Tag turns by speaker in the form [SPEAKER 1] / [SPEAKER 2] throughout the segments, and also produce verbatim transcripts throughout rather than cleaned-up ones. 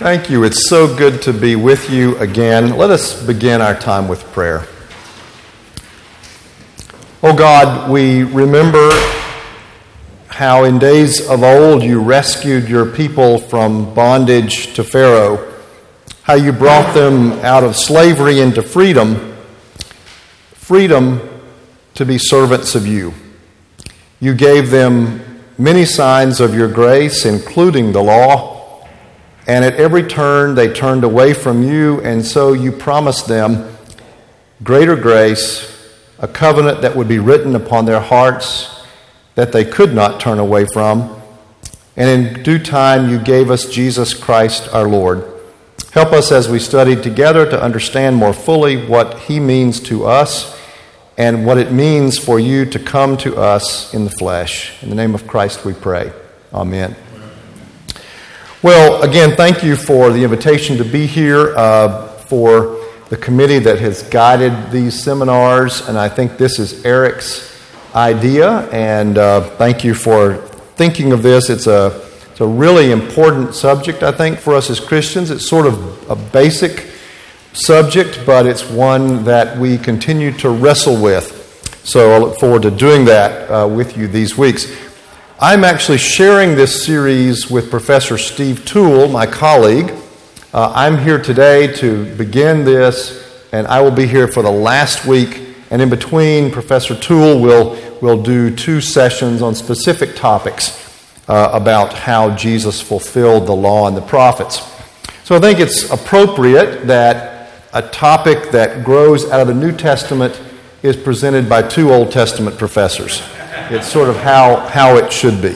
[SPEAKER 1] Thank you. It's so good to be with you again. Let us begin our time with prayer. Oh God, we remember how in days of old you rescued your people from bondage to Pharaoh, how you brought them out of slavery into freedom, freedom to be servants of you. You gave them many signs of your grace, including the law, and at every turn they turned away from you, and so you promised them greater grace, a covenant that would be written upon their hearts that they could not turn away from. And in due time you gave us Jesus Christ our Lord. Help us as we study together to understand more fully what he means to us and what it means for you to come to us in the flesh. In the name of Christ we pray. Amen. Well, again, thank you for the invitation to be here, uh, for the committee that has guided these seminars, and I think this is Eric's idea, and uh, thank you for thinking of this. It's a, it's a really important subject, I think, for us as Christians. It's sort of a basic subject, but it's one that we continue to wrestle with. So I look forward to doing that uh, with you these weeks. I'm actually sharing this series with Professor Steve Toole, my colleague. Uh, I'm here today to begin this, and I will be here for the last week. And in between, Professor Toole will, will do two sessions on specific topics uh, about how Jesus fulfilled the law and the prophets. So I think it's appropriate that a topic that grows out of the New Testament is presented by two Old Testament professors. It's sort of how, how it should be.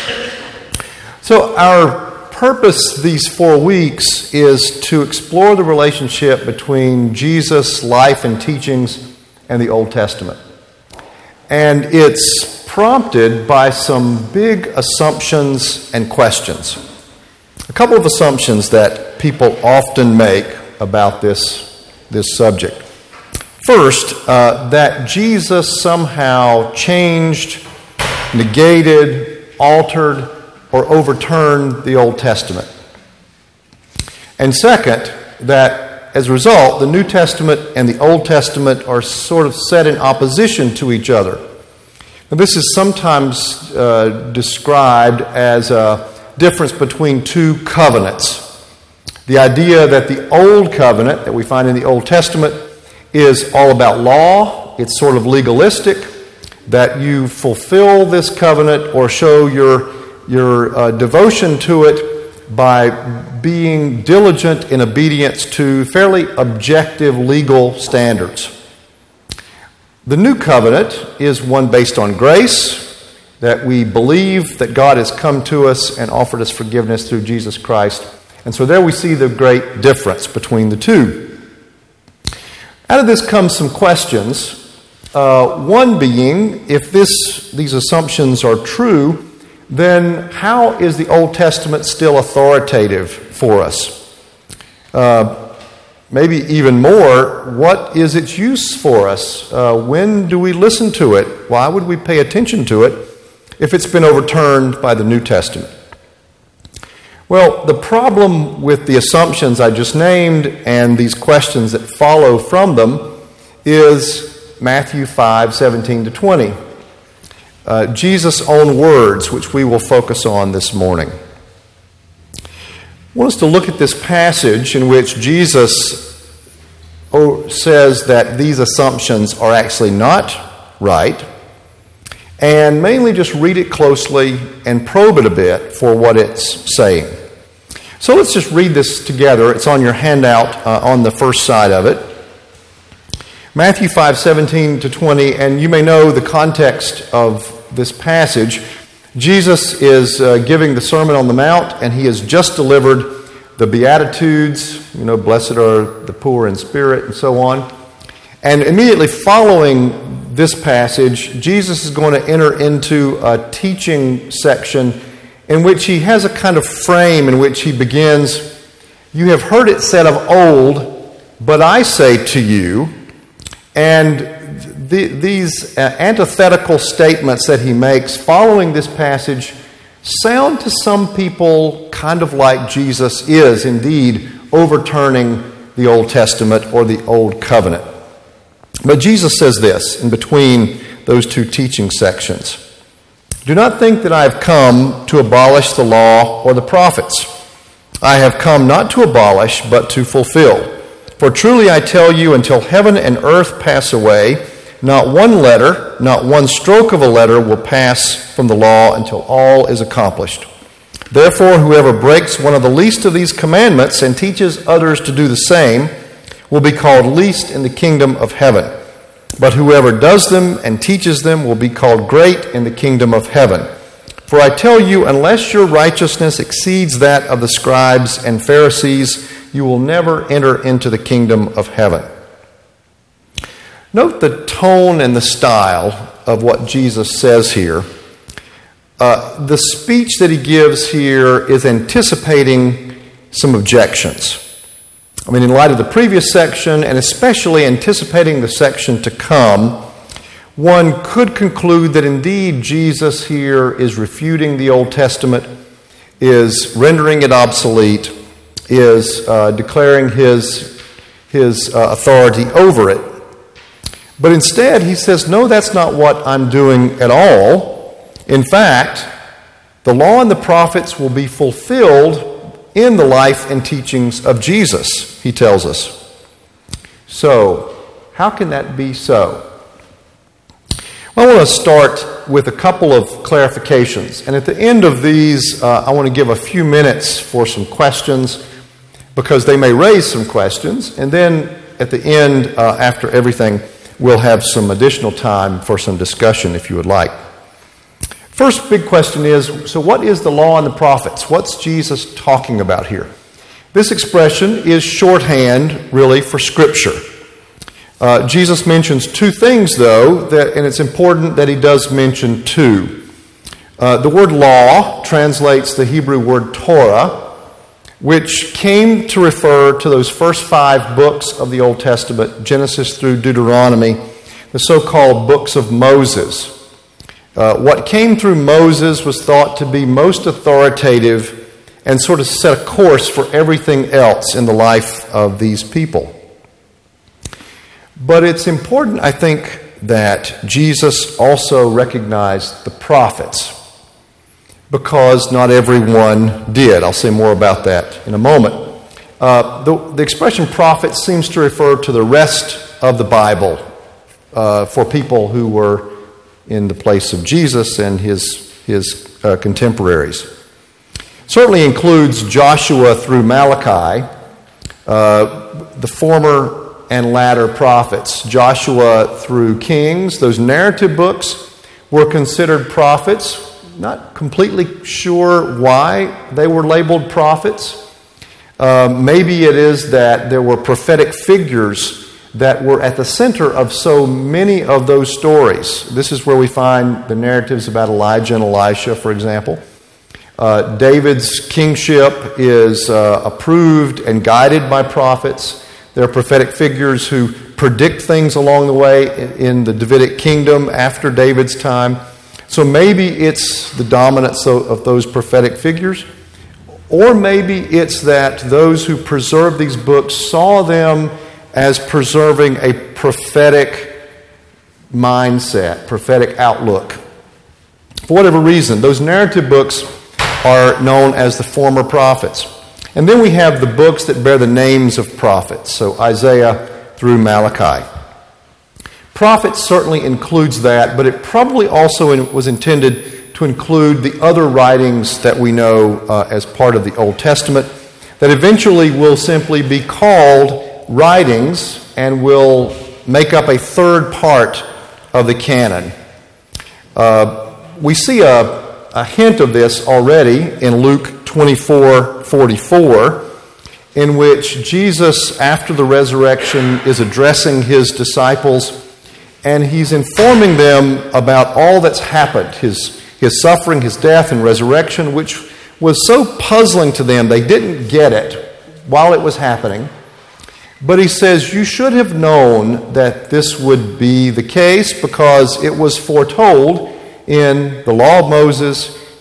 [SPEAKER 1] So our purpose these four weeks is to explore the relationship between Jesus' life and teachings and the Old Testament. And it's prompted by some big assumptions and questions. A couple of assumptions that people often make about this, this subject. First, uh, that Jesus somehow changed, negated, altered, or overturned the Old Testament. And second, that as a result, the New Testament and the Old Testament are sort of set in opposition to each other. Now, this is sometimes uh, described as a difference between two covenants. The idea that the Old Covenant that we find in the Old Testament is all about law, it's sort of legalistic, that you fulfill this covenant or show your, your uh, devotion to it by being diligent in obedience to fairly objective legal standards. The New Covenant is one based on grace, that we believe that God has come to us and offered us forgiveness through Jesus Christ. And so there we see the great difference between the two. Out of this comes some questions. Uh, one being, if this these assumptions are true, then how is the Old Testament still authoritative for us? Uh, maybe even more, what is its use for us? Uh, when do we listen to it? Why would we pay attention to it if it's been overturned by the New Testament? Well, the problem with the assumptions I just named and these questions that follow from them is Matthew five, seventeen to twenty. Uh, Jesus' own words, which we will focus on this morning. I want us to look at this passage in which Jesus says that these assumptions are actually not right, and mainly just read it closely and probe it a bit for what it's saying. So let's just read this together. It's on your handout uh, on the first side of it. Matthew five, seventeen to twenty, and you may know the context of this passage. Jesus is uh, giving the Sermon on the Mount, and he has just delivered the Beatitudes, you know, blessed are the poor in spirit, and so on. And immediately following this passage, Jesus is going to enter into a teaching section in which he has a kind of frame in which he begins, "You have heard it said of old, but I say to you," and the, these uh, antithetical statements that he makes following this passage sound to some people kind of like Jesus is indeed overturning the Old Testament or the Old Covenant. But Jesus says this in between those two teaching sections. Do not think that I have come to abolish the law or the prophets. I have come not to abolish, but to fulfill. For truly I tell you, until heaven and earth pass away, not one letter, not one stroke of a letter will pass from the law until all is accomplished. Therefore, whoever breaks one of the least of these commandments and teaches others to do the same will be called least in the kingdom of heaven. But whoever does them and teaches them will be called great in the kingdom of heaven. For I tell you, unless your righteousness exceeds that of the scribes and Pharisees, you will never enter into the kingdom of heaven. Note the tone and the style of what Jesus says here. Uh, the speech that he gives here is anticipating some objections. I mean, in light of the previous section, and especially anticipating the section to come, one could conclude that indeed Jesus here is refuting the Old Testament, is rendering it obsolete, is uh, declaring his, his uh, authority over it. But instead, he says, no, that's not what I'm doing at all. In fact, the law and the prophets will be fulfilled in the life and teachings of Jesus, he tells us. So, how can that be so? Well, I want to start with a couple of clarifications. And at the end of these, uh, I want to give a few minutes for some questions, because they may raise some questions. And then at the end, uh, after everything, we'll have some additional time for some discussion if you would like. First big question is, so what is the law and the prophets? What's Jesus talking about here? This expression is shorthand, really, for Scripture. Uh, Jesus mentions two things, though, that, and it's important that he does mention two. Uh, the word law translates the Hebrew word Torah, which came to refer to those first five books of the Old Testament, Genesis through Deuteronomy, the so-called books of Moses. Uh, what came through Moses was thought to be most authoritative and sort of set a course for everything else in the life of these people. But it's important, I think, that Jesus also recognized the prophets, because not everyone did. I'll say more about that in a moment. Uh, the, the expression prophet seems to refer to the rest of the Bible uh, for people who were in the place of Jesus and his, his uh, contemporaries. Certainly includes Joshua through Malachi, uh, the former and latter prophets. Joshua through Kings, those narrative books were considered prophets. Not completely sure why they were labeled prophets. Uh, maybe it is that there were prophetic figures that were at the center of so many of those stories. This is where we find the narratives about Elijah and Elisha, for example. Uh, David's kingship is uh, approved and guided by prophets. There are prophetic figures who predict things along the way in the Davidic kingdom after David's time. So maybe it's the dominance of those prophetic figures, or maybe it's that those who preserved these books saw them as preserving a prophetic mindset, prophetic outlook. For whatever reason, those narrative books are known as the former prophets. And then we have the books that bear the names of prophets, so Isaiah through Malachi. Prophets certainly includes that, but it probably also was intended to include the other writings that we know uh, as part of the Old Testament that eventually will simply be called writings and will make up a third part of the canon. Uh, we see a, a hint of this already in Luke twenty-four forty-four, in which Jesus, after the resurrection, is addressing his disciples, and he's informing them about all that's happened, his, his suffering, his death, and resurrection, which was so puzzling to them. They didn't get it while it was happening. But he says, you should have known that this would be the case because it was foretold in the law of Moses,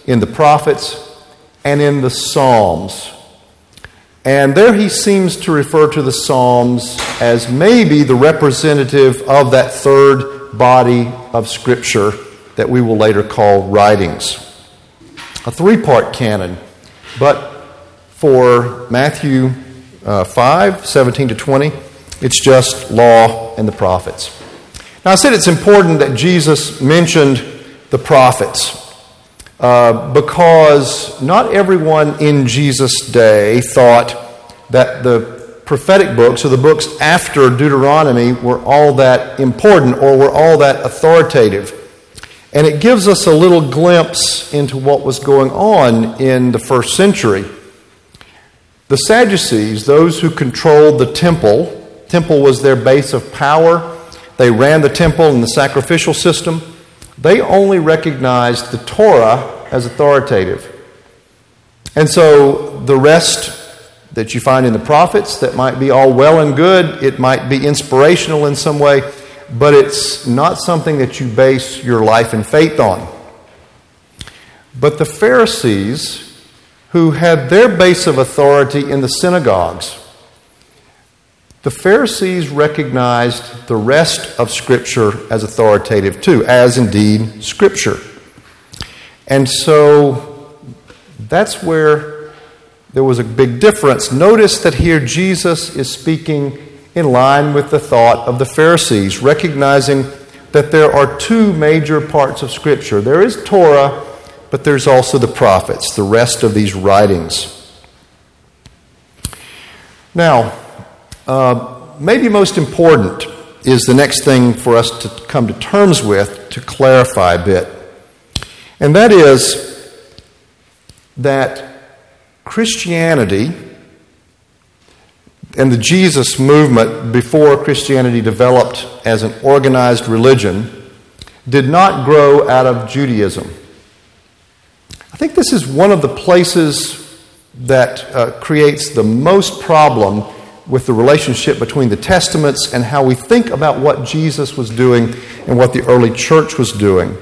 [SPEAKER 1] in the prophets, and in the Psalms. And there he seems to refer to the Psalms as maybe the representative of that third body of Scripture that we will later call writings. A three-part canon, but for Matthew uh, five, seventeen to twenty, it's just law and the prophets. Now I said it's important that Jesus mentioned the prophets uh, because not everyone in Jesus' day thought that the prophetic books or the books after Deuteronomy were all that important or were all that authoritative. And it gives us a little glimpse into what was going on in the first century. The Sadducees, those who controlled the temple, temple was their base of power. They ran the temple and the sacrificial system. They only recognized the Torah as authoritative. And so the rest that you find in the prophets, that might be all well and good, it might be inspirational in some way, but it's not something that you base your life and faith on. But the Pharisees, who had their base of authority in the synagogues, the Pharisees recognized the rest of Scripture as authoritative too, as indeed Scripture. And so that's where there was a big difference. Notice that here Jesus is speaking in line with the thought of the Pharisees, recognizing that there are two major parts of Scripture. There is Torah, but there's also the prophets, the rest of these writings. Now, uh, maybe most important is the next thing for us to come to terms with to clarify a bit. And that is that Christianity and the Jesus movement before Christianity developed as an organized religion did not grow out of Judaism. I think this is one of the places that uh, creates the most problem with the relationship between the Testaments and how we think about what Jesus was doing and what the early church was doing.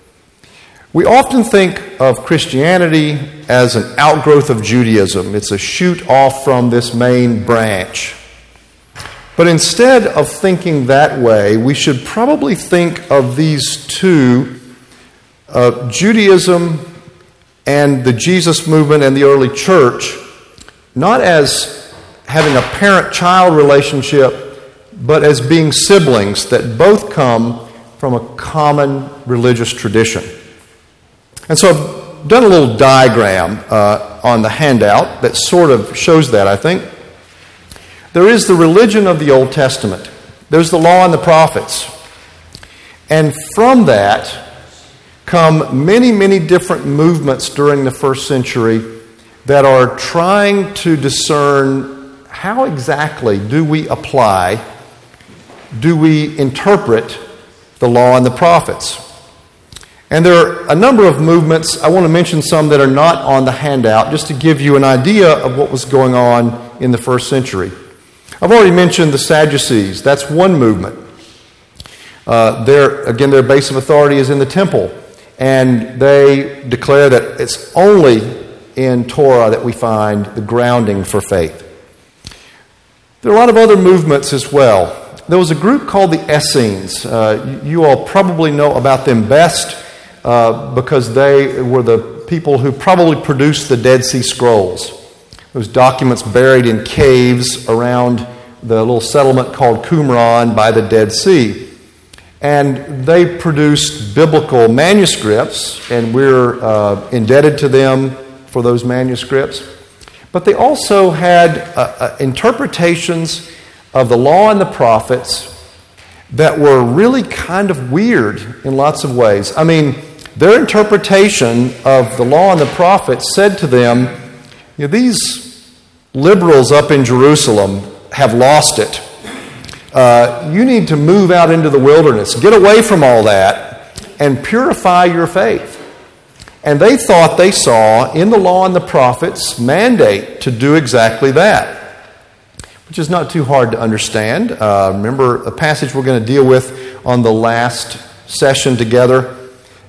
[SPEAKER 1] We often think of Christianity as an outgrowth of Judaism. It's a shoot off from this main branch. But instead of thinking that way, we should probably think of these two, uh, Judaism and the Jesus movement and the early church, not as having a parent-child relationship, but as being siblings that both come from a common religious tradition. And so I've done a little diagram uh, on the handout that sort of shows that, I think. There is the religion of the Old Testament. There's the law and the prophets. And from that come many, many different movements during the first century that are trying to discern how exactly do we apply, do we interpret the law and the prophets. And there are a number of movements. I want to mention some that are not on the handout just to give you an idea of what was going on in the first century. I've already mentioned the Sadducees. That's one movement. Uh, their, again, their base of authority is in the temple. And they declare that it's only in Torah that we find the grounding for faith. There are a lot of other movements as well. There was a group called the Essenes. Uh, you, you all probably know about them best. Uh, because they were the people who probably produced the Dead Sea Scrolls. Those documents buried in caves around the little settlement called Qumran by the Dead Sea. And they produced biblical manuscripts, and we're uh, indebted to them for those manuscripts. But they also had uh, uh, interpretations of the law and the prophets that were really kind of weird in lots of ways. I mean, their interpretation of the law and the prophets said to them, you know, these liberals up in Jerusalem have lost it. Uh, you need to move out into the wilderness, get away from all that, and purify your faith. And they thought they saw in the law and the prophets mandate to do exactly that, which is not too hard to understand. Uh, remember a passage we're going to deal with on the last session together.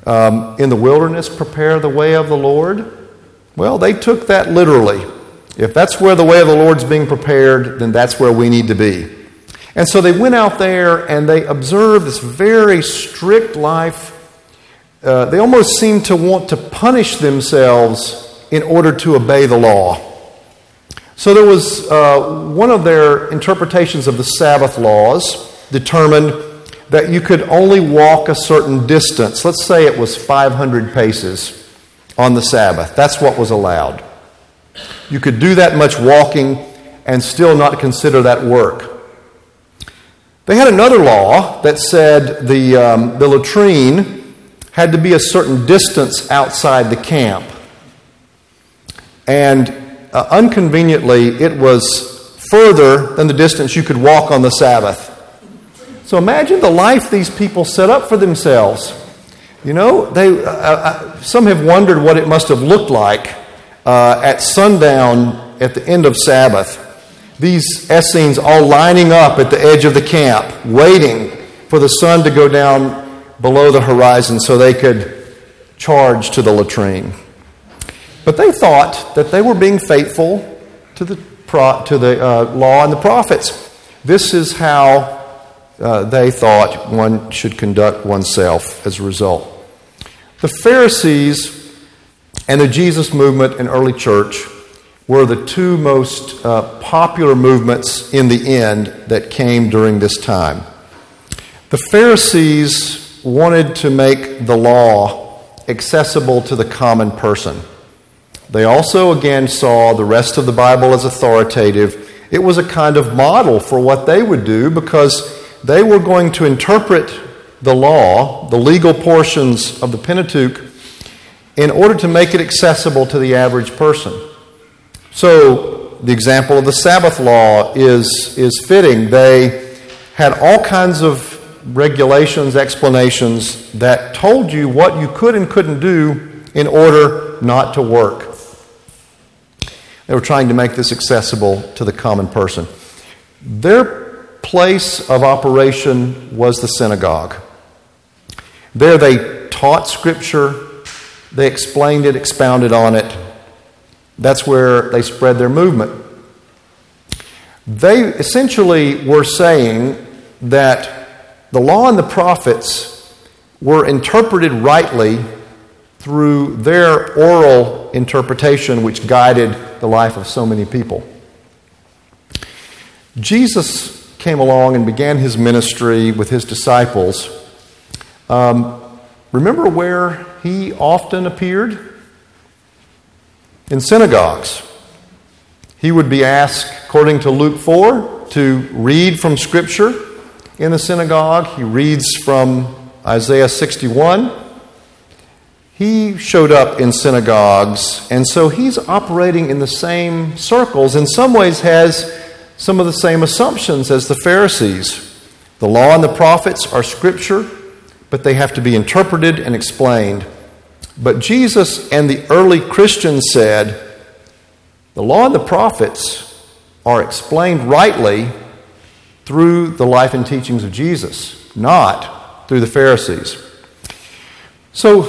[SPEAKER 1] um, in the wilderness, prepare the way of the Lord. Well, they took that literally. If that's where the way of the Lord's being prepared, then that's where we need to be. And so they went out there and they observed this very strict life. Uh, they almost seemed to want to punish themselves in order to obey the law. So there was uh, one of their interpretations of the Sabbath laws determined that you could only walk a certain distance. Let's say it was five hundred paces on the Sabbath. That's what was allowed. You could do that much walking and still not consider that work. They had another law that said the, um, the latrine had to be a certain distance outside the camp. And uh, inconveniently, it was further than the distance you could walk on the Sabbath. So imagine the life these people set up for themselves. You know, they uh, uh, some have wondered what it must have looked like uh, at sundown at the end of Sabbath. These Essenes all lining up at the edge of the camp, waiting for the sun to go down below the horizon so they could charge to the latrine. But they thought that they were being faithful to the pro- to the uh, law and the prophets. This is how uh, they thought one should conduct oneself as a result. The Pharisees and the Jesus movement in early church were the two most uh, popular movements in the end that came during this time. The Pharisees wanted to make the law accessible to the common person. They also, again, saw the rest of the Bible as authoritative. It was a kind of model for what they would do because they were going to interpret the law, the legal portions of the Pentateuch, in order to make it accessible to the average person. So the example of the Sabbath law is, is fitting. They had all kinds of regulations, explanations that told you what you could and couldn't do in order not to work. They were trying to make this accessible to the common person. Their place of operation was the synagogue. There they taught Scripture, they explained it, expounded on it. That's where they spread their movement. They essentially were saying that the law and the prophets were interpreted rightly through their oral interpretation, which guided the life of so many people. Jesus came along and began his ministry with his disciples. Um, remember where he often appeared? In synagogues. He would be asked, according to Luke four, to read from Scripture in the synagogue. He reads from Isaiah sixty-one. He showed up in synagogues, and so he's operating in the same circles, in some ways has some of the same assumptions as the Pharisees. The law and the prophets are Scripture, but they have to be interpreted and explained. But Jesus and the early Christians said, the law and the prophets are explained rightly through the life and teachings of Jesus, not through the Pharisees. So,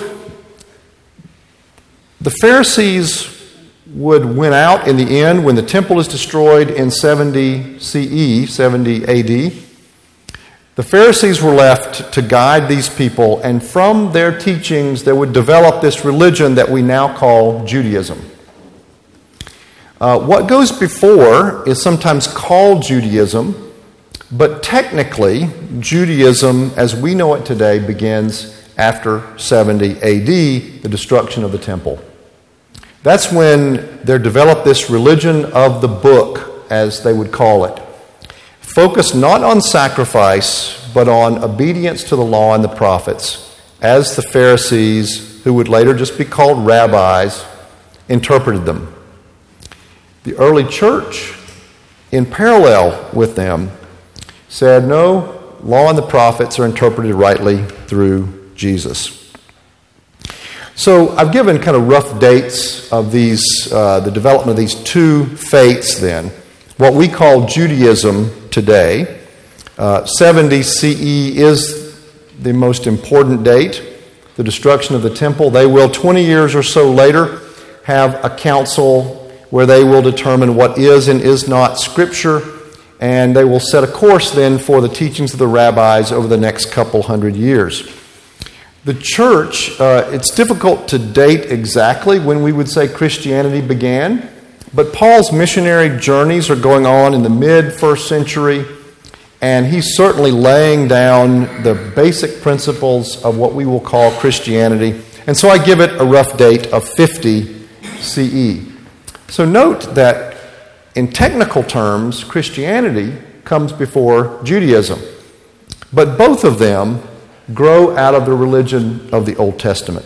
[SPEAKER 1] the Pharisees would win out in the end when the temple is destroyed in seventy C E, seventy A D. The Pharisees were left to guide these people, and from their teachings they would develop this religion that we now call Judaism. Uh, what goes before is sometimes called Judaism, but technically Judaism, as we know it today, begins after seventy A D, the destruction of the temple. That's when they developed this religion of the book, as they would call it. Focused not on sacrifice, but on obedience to the law and the prophets, as the Pharisees, who would later just be called rabbis, interpreted them. The early church, in parallel with them, said, no, law and the prophets are interpreted rightly through Jesus. So I've given kind of rough dates of these, uh, the development of these two faiths then. What we call Judaism today, uh, seventy C E is the most important date. the destruction of the temple. They will, twenty years or so later, have a council where they will determine what is and is not Scripture, and they will set a course then for the teachings of the rabbis over the next couple hundred years. The church, uh, it's difficult to date exactly when we would say Christianity began, but Paul's missionary journeys are going on in the mid-first century, and he's certainly laying down the basic principles of what we will call Christianity. And so I give it a rough date of fifty C E. So note that in technical terms, Christianity comes before Judaism, but both of them grow out of the religion of the Old Testament.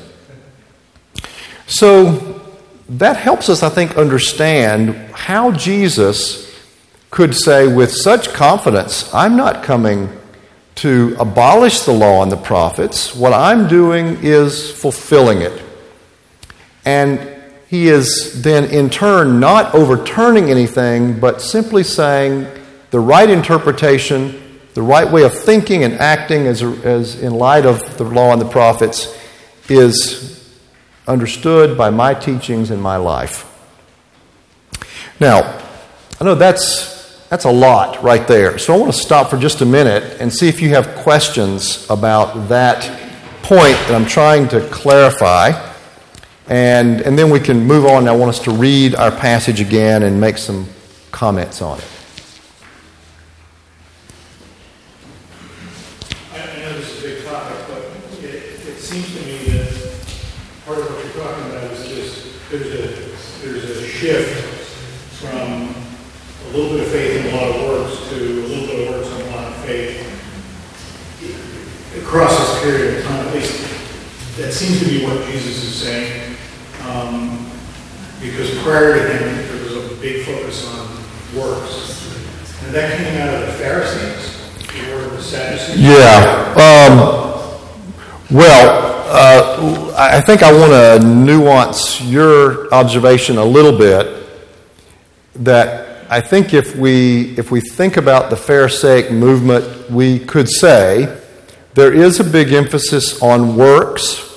[SPEAKER 1] So that helps us, I think, understand how Jesus could say with such confidence, I'm not coming to abolish the law and the prophets. What I'm doing is fulfilling it. And he is then in turn not overturning anything, but simply saying the right interpretation, the right way of thinking and acting as, as in light of the law and the prophets is understood by my teachings and my life. Now, I know that's, that's a lot right there. So I want to stop for just a minute and see if you have questions about that point that I'm trying to clarify. And, and then we can move on. I want us to read our passage again and make some comments on it.
[SPEAKER 2] Shift from a little bit of faith and a lot of works to a little bit of works and a lot of faith across this period of time. At least that seems to be what Jesus is saying, um, because prior to him there was a big focus on works, and that came out of the Pharisees or the Sadducees.
[SPEAKER 1] Yeah. Um, well. Uh, I think I want to nuance your observation a little bit, that I think if we if we think about the Pharisaic movement, we could say there is a big emphasis on works,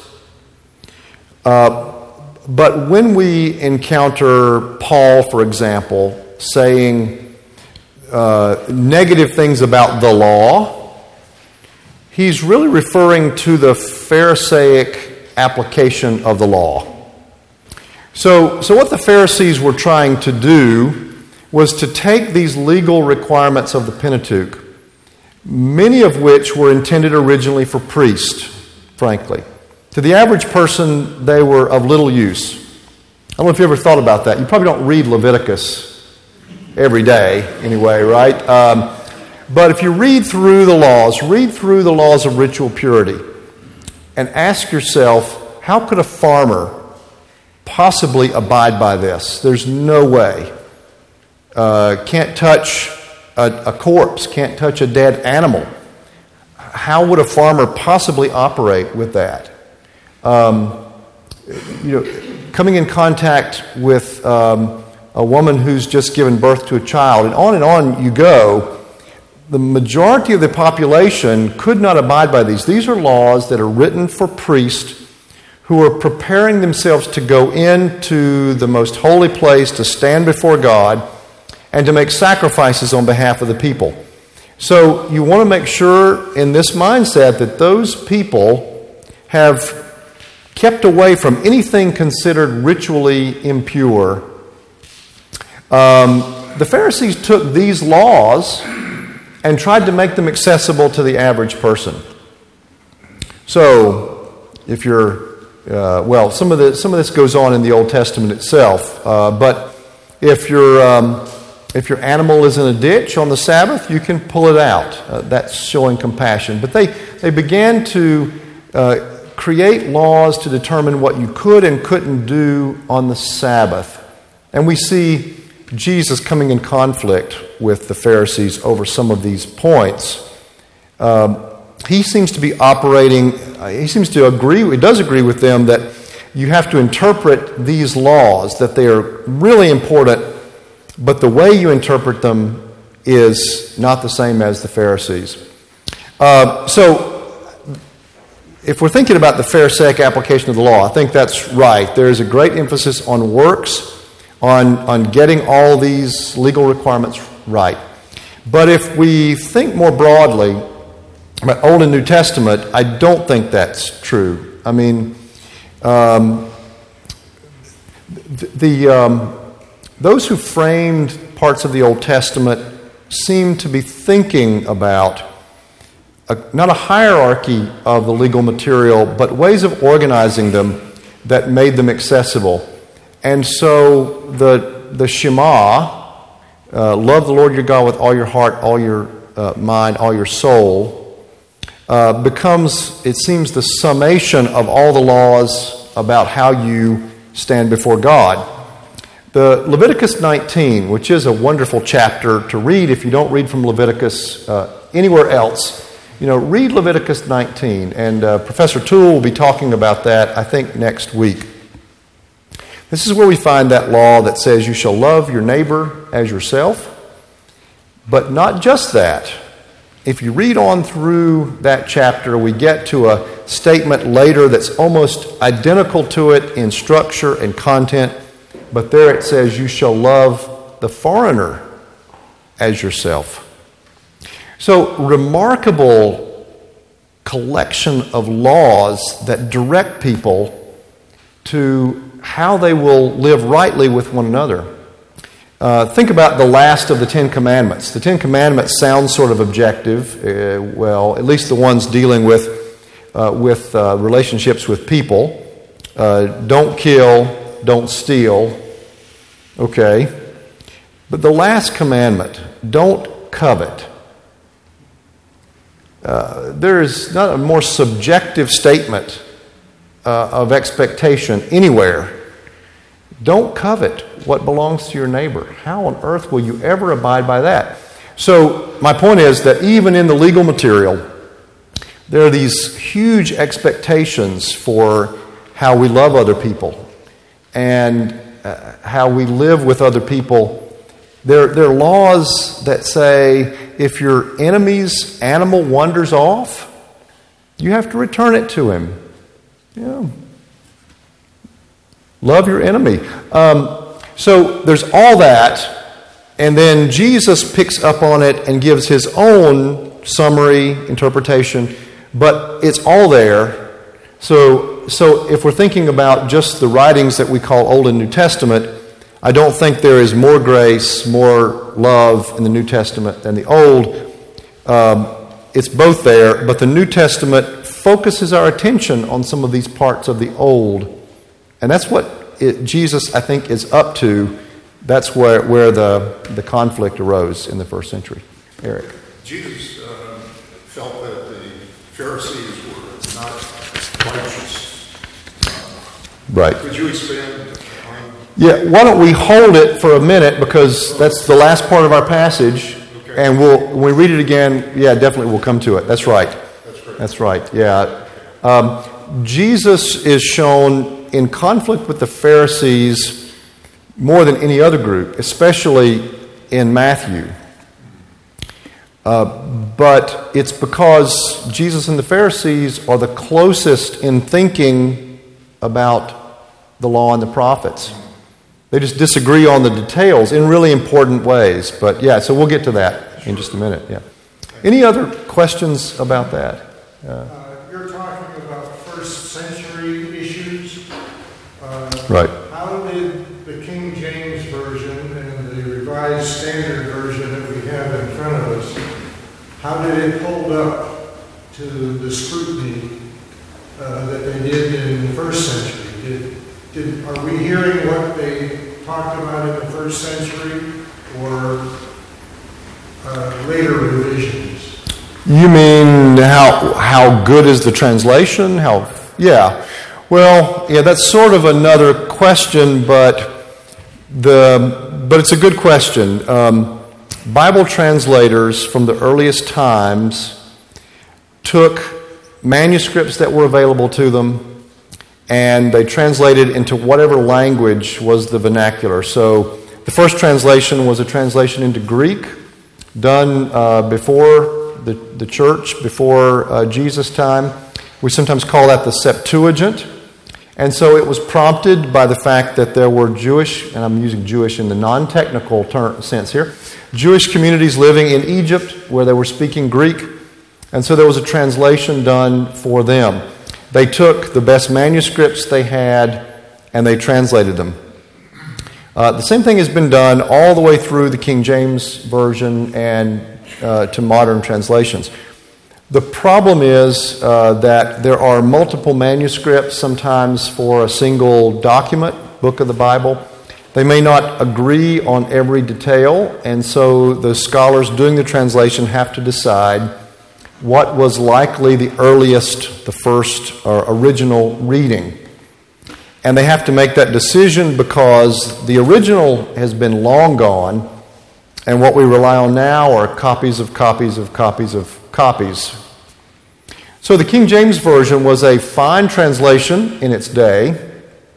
[SPEAKER 1] uh, but when we encounter Paul, for example, saying uh, negative things about the law, he's really referring to the Pharisaic application of the law. So, so what the Pharisees were trying to do was to take these legal requirements of the Pentateuch, many of which were intended originally for priests, frankly. To the average person, they were of little use. I don't know if you ever thought about that. You probably don't read Leviticus every day anyway, right? Um, But if you read through the laws, read through the laws of ritual purity, and ask yourself, how could a farmer possibly abide by this? There's no way. Uh, can't touch a, a corpse, can't touch a dead animal. How would a farmer possibly operate with that? Um, you know, coming in contact with um, a woman who's just given birth to a child, and on and on you go. The majority of the population could not abide by these. These are laws that are written for priests who are preparing themselves to go into the most holy place, to stand before God, and to make sacrifices on behalf of the people. So you want to make sure in this mindset that those people have kept away from anything considered ritually impure. Um, the Pharisees took these laws and tried to make them accessible to the average person. So, if you're, uh, well, some of the some of this goes on in the Old Testament itself. Uh, but if your um, if your animal is in a ditch on the Sabbath, you can pull it out. Uh, that's showing compassion. But they they began to uh, create laws to determine what you could and couldn't do on the Sabbath, and we see Jesus coming in conflict with the Pharisees over some of these points. Um, he seems to be operating, uh, he seems to agree, he does agree with them that you have to interpret these laws, that they are really important, but the way you interpret them is not the same as the Pharisees. Uh, so, if we're thinking about the Pharisaic application of the law, I think that's right. There is a great emphasis on works, on, on getting all these legal requirements right. But if we think more broadly about Old and New Testament, I don't think that's true. I mean, um, the, the um, those who framed parts of the Old Testament seem to be thinking about a, not a hierarchy of the legal material, but ways of organizing them that made them accessible. And so the the Shema, uh, love the Lord your God with all your heart, all your uh, mind, all your soul, uh, becomes, it seems, the summation of all the laws about how you stand before God. The Leviticus nineteen, which is a wonderful chapter to read if you don't read from Leviticus uh, anywhere else, you know, read Leviticus nineteen, and uh, Professor Toole will be talking about that, I think, next week. This is where we find that law that says you shall love your neighbor as yourself, but not just that. If you read on through that chapter, we get to a statement later that's almost identical to it in structure and content, but there it says you shall love the foreigner as yourself. So, remarkable collection of laws that direct people to how they will live rightly with one another. Uh, think about the last of the Ten Commandments. The Ten Commandments sound sort of objective, uh, well, at least the ones dealing with, uh, with uh, relationships with people. Uh, don't kill, don't steal. Okay. But the last commandment, don't covet. Uh, there is not a more subjective statement uh, of expectation anywhere. Don't covet what belongs to your neighbor. How on earth will you ever abide by that? So my point is that even in the legal material, there are these huge expectations for how we love other people and uh, how we live with other people. There, there are laws that say if your enemy's animal wanders off, you have to return it to him. Yeah. Love your enemy. Um, so there's all that, and then Jesus picks up on it and gives his own summary interpretation, but it's all there. So, so if we're thinking about just the writings that we call Old and New Testament, I don't think there is more grace, more love in the New Testament than the Old. Um, it's both there, but the New Testament focuses our attention on some of these parts of the Old. And that's what it, Jesus, I think, is up to. That's where, where the, the conflict arose in the first century. Eric.
[SPEAKER 3] Jesus uh, felt that the Pharisees were not righteous.
[SPEAKER 1] Right.
[SPEAKER 3] Could you expand on?
[SPEAKER 1] Yeah, why don't we hold it for a minute, because that's the last part of our passage, okay. And we'll when we read it again, yeah, definitely we'll come to it. That's right.
[SPEAKER 3] That's great.
[SPEAKER 1] That's right, yeah. Um, Jesus is shown in conflict with the Pharisees more than any other group, especially in Matthew. Uh, but it's because Jesus and the Pharisees are the closest in thinking about the law and the prophets. They just disagree on the details in really important ways. But yeah, so we'll get to that in just a minute. Yeah. Any other questions about that?
[SPEAKER 4] Uh, uh, you're talking about first century issues. Uh,
[SPEAKER 1] right.
[SPEAKER 4] How did the King James Version and the Revised Standard Version that we have in front of us, how did it hold up to the scrutiny uh, that they did in the first century? Did, did, are we hearing what they talked about in the first century, or uh, later revisions?
[SPEAKER 1] You mean how how good is the translation? How yeah. Well, yeah, that's sort of another question, but the but it's a good question. Um, Bible translators from the earliest times took manuscripts that were available to them, and they translated into whatever language was the vernacular. So the first translation was a translation into Greek, done uh, before the, the church, before uh, Jesus' time. We sometimes call that the Septuagint. And so it was prompted by the fact that there were Jewish, and I'm using Jewish in the non-technical term, sense here, Jewish communities living in Egypt where they were speaking Greek. And so there was a translation done for them. They took the best manuscripts they had and they translated them. Uh, the same thing has been done all the way through the King James Version and uh, to modern translations. The problem is uh, that there are multiple manuscripts sometimes for a single document, book of the Bible. They may not agree on every detail, and so the scholars doing the translation have to decide what was likely the earliest, the first or original reading. And they have to make that decision because the original has been long gone, and what we rely on now are copies of copies of copies of copies. So the King James Version was a fine translation in its day.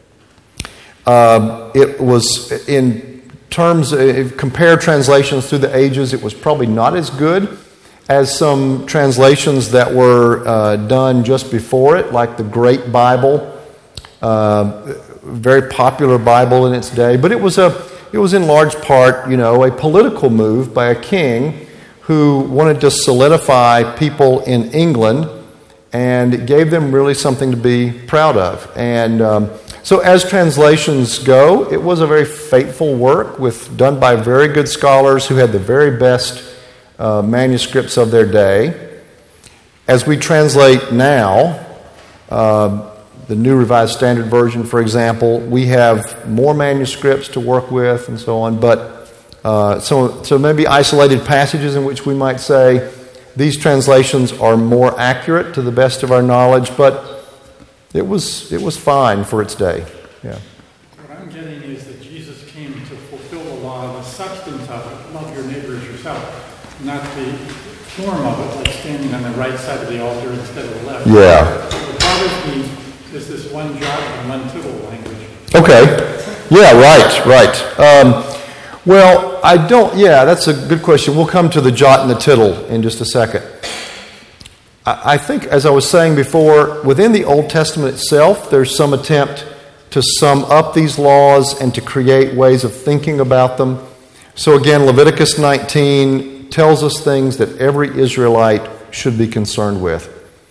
[SPEAKER 1] Uh, it was, in terms, of compare translations through the ages, it was probably not as good as some translations that were uh, done just before it, like the Great Bible, uh, very popular Bible in its day. But it was a, it was in large part, you know, a political move by a king who wanted to solidify people in England, and it gave them really something to be proud of. And um, so as translations go, it was a very faithful work with done by very good scholars who had the very best uh, manuscripts of their day. As we translate now, uh, the New Revised Standard Version, for example, we have more manuscripts to work with and so on, but uh, so, so maybe isolated passages in which we might say these translations are more accurate to the best of our knowledge, but it was it was fine for its day. Yeah.
[SPEAKER 5] What I'm getting is that Jesus came to fulfill the law, the substance of it, love your neighbor as yourself, not the form of it, like standing on the right side of the altar instead of the left.
[SPEAKER 1] Yeah.
[SPEAKER 5] What bothers me is this one jot and one tittle language.
[SPEAKER 1] Okay. Yeah, right, right. Um, well, I don't, yeah, that's a good question. We'll come to the jot and the tittle in just a second. I, I think, as I was saying before, within the Old Testament itself, there's some attempt to sum up these laws and to create ways of thinking about them. So again, Leviticus nineteen tells us things that every Israelite should be concerned with.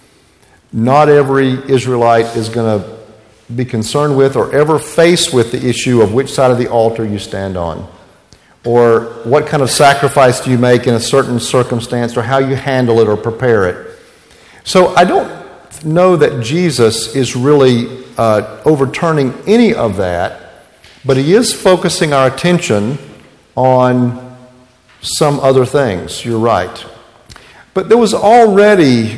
[SPEAKER 1] Not every Israelite is going to be concerned with or ever faced with the issue of which side of the altar you stand on, or what kind of sacrifice do you make in a certain circumstance, or how you handle it or prepare it. So I don't know that Jesus is really uh, overturning any of that, but he is focusing our attention on some other things. You're right. But there was already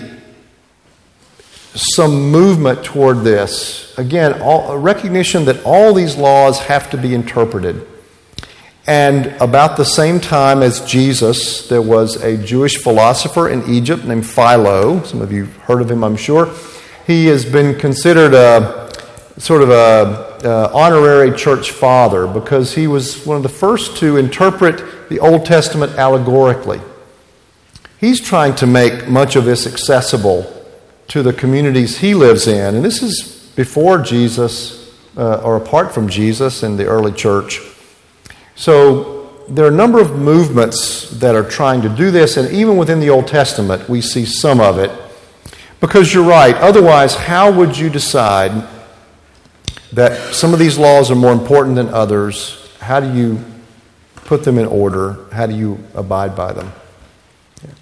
[SPEAKER 1] some movement toward this. Again, all, a recognition that all these laws have to be interpreted. And about the same time as Jesus, there was a Jewish philosopher in Egypt named Philo. Some of you have heard of him, I'm sure. He has been considered a sort of a, a honorary church father because he was one of the first to interpret the Old Testament allegorically. He's trying to make much of this accessible to the communities he lives in. And this is before Jesus, uh, or apart from Jesus in the early church. So there are a number of movements that are trying to do this, and even within the Old Testament, we see some of it. Because you're right, otherwise, how would you decide that some of these laws are more important than others? How do you put them in order? How do you abide by them? Yeah.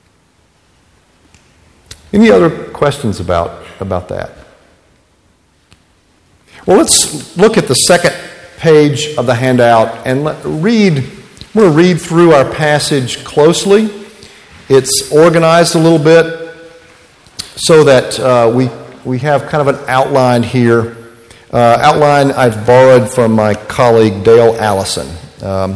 [SPEAKER 1] Any other questions about, about that? Well, let's look at the second page of the handout and let, read. I'm going to read through our passage closely. It's organized a little bit so that uh, we we have kind of an outline here. Uh, outline I've borrowed from my colleague Dale Allison. Um,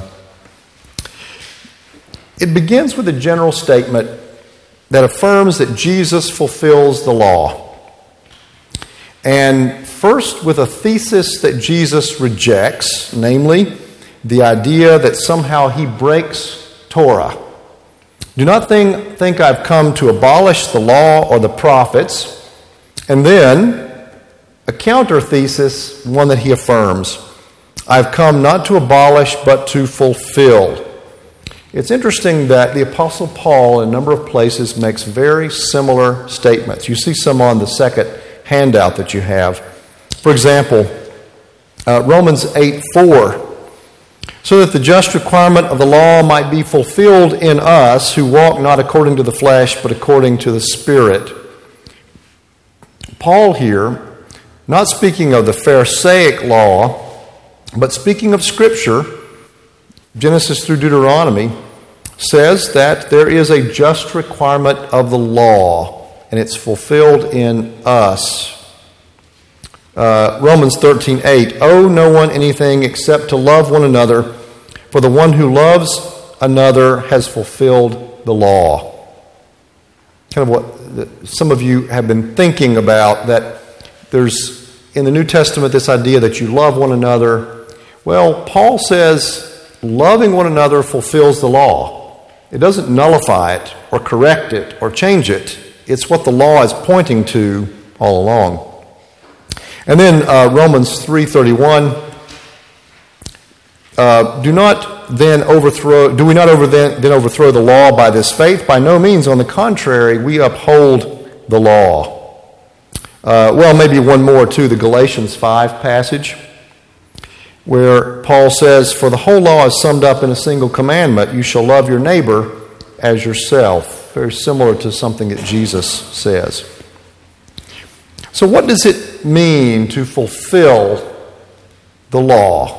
[SPEAKER 1] it begins with a general statement that affirms that Jesus fulfills the law. And first with a thesis that Jesus rejects, namely the idea that somehow he breaks Torah. Do not think, think I've come to abolish the law or the prophets. And then a counter thesis, one that he affirms. I've come not to abolish, but to fulfill. It's interesting that the Apostle Paul, in a number of places, makes very similar statements. You see some on the second handout that you have. For example, uh, Romans eight four, so that the just requirement of the law might be fulfilled in us who walk not according to the flesh, but according to the Spirit. Paul here, not speaking of the Pharisaic law, but speaking of Scripture, Genesis through Deuteronomy, says that there is a just requirement of the law, and it's fulfilled in us. Uh, Romans thirteen eight, owe no one anything except to love one another, for the one who loves another has fulfilled the law. Kind of what some of you have been thinking about, that there's in the New Testament this idea that you love one another. Well, Paul says loving one another fulfills the law. It doesn't nullify it or correct it or change it. It's what the law is pointing to all along. And then uh, Romans three thirty-one, uh, do not then overthrow, do we not over then, then overthrow the law by this faith? By no means. On the contrary, we uphold the law. Uh, well, maybe one more too, the Galatians five passage, where Paul says, for the whole law is summed up in a single commandment, you shall love your neighbor as yourself. Very similar to something that Jesus says. So what does it mean to fulfill the law?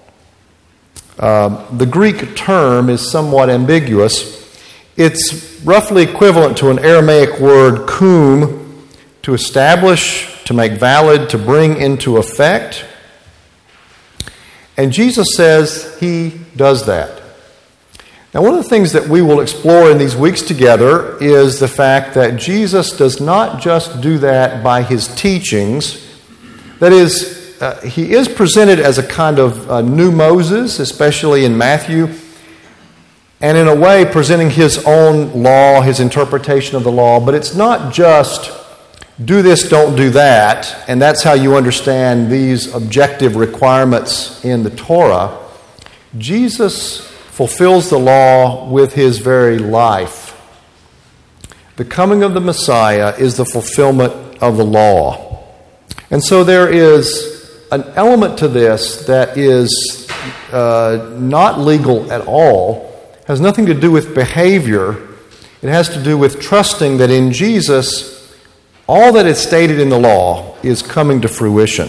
[SPEAKER 1] Um, the Greek term is somewhat ambiguous. It's roughly equivalent to an Aramaic word kum, to establish, to make valid, to bring into effect. And Jesus says he does that. Now, one of the things that we will explore in these weeks together is the fact that Jesus does not just do that by his teachings. That is, uh, he is presented as a kind of uh, new Moses, especially in Matthew, and in a way presenting his own law, his interpretation of the law. But it's not just do this, don't do that, and that's how you understand these objective requirements in the Torah. Jesus fulfills the law with his very life. The coming of the Messiah is the fulfillment of the law. And so there is an element to this that is uh, not legal at all, has nothing to do with behavior. It has to do with trusting that in Jesus, all that is stated in the law is coming to fruition.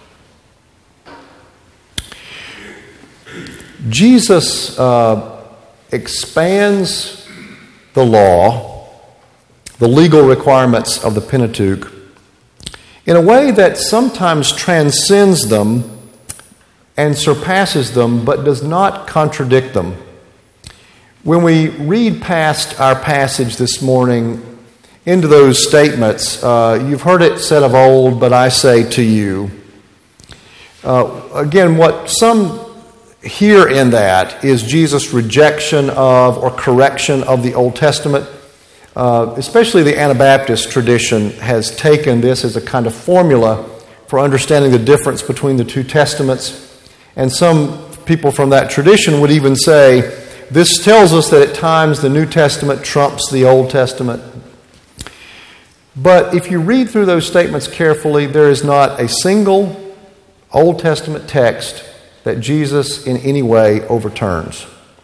[SPEAKER 1] Jesus uh, expands the law, the legal requirements of the Pentateuch, in a way that sometimes transcends them and surpasses them, but does not contradict them. When we read past our passage this morning into those statements, uh, you've heard it said of old, but I say to you. Uh, again, what some hear in that is Jesus' rejection of or correction of the Old Testament. Uh, especially the Anabaptist tradition has taken this as a kind of formula for understanding the difference between the two testaments. And some people from that tradition would even say, this tells us that at times the New Testament trumps the Old Testament. But if you read through those statements carefully, there is not a single Old Testament text that Jesus in any way overturns.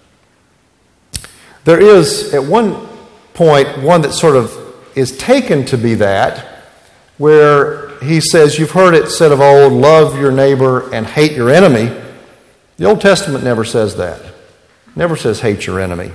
[SPEAKER 1] There is, at one point, one that sort of is taken to be that, where he says, you've heard it said of old, love your neighbor and hate your enemy. The Old Testament never says that. Never says hate your enemy.